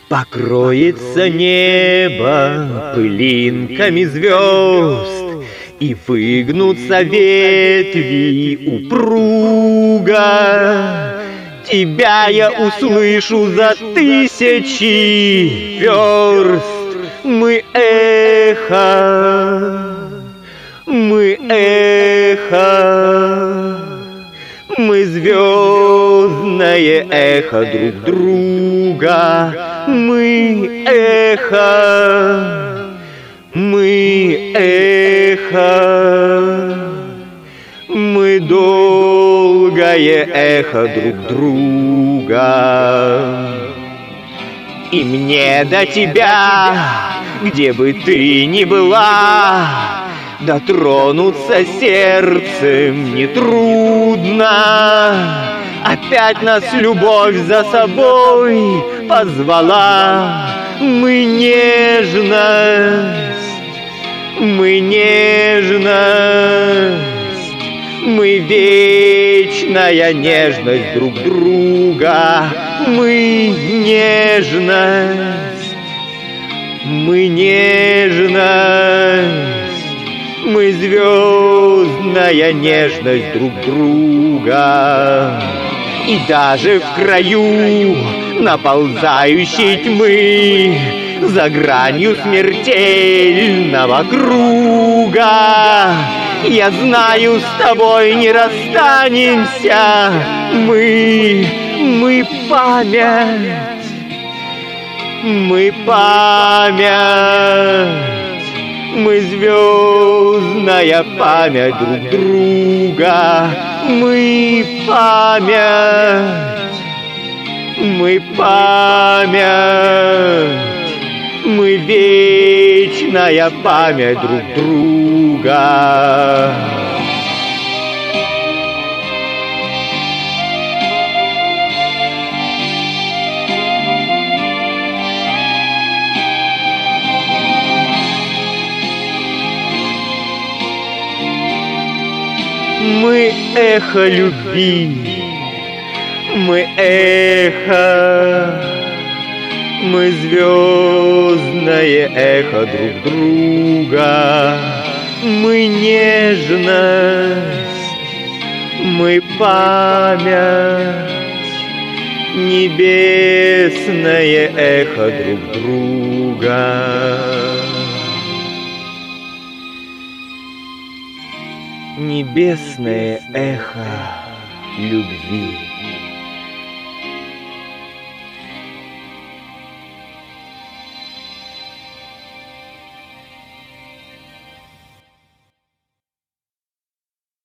Покроется небо пылинками звезд, и выгнутся ветви упруго. Тебя я услышу за тысячи верст. Мы эхо, мы эхо, мы звездное эхо друг друга. Мы эхо, мы эхо, мы долгое эхо друг друга. И мне до тебя, где бы ты ни была, дотронуться сердцем нетрудно. Опять нас любовь за собой позвала. Мы нежность, мы нежность, мы вечная нежность друг друга. Мы нежность, мы нежность, мы звездная нежность друг друга. И даже в краю наползающей тьмы, за гранью смертельного круга, я знаю, с тобой не расстанемся. Мы память, мы память, мы звездная память друг друга. Мы память, мы память, мы вечная память друг друга. Мы эхо любви, мы эхо, мы звездное эхо друг друга. Мы нежность, мы память, небесное эхо друг друга. Небесное эхо любви.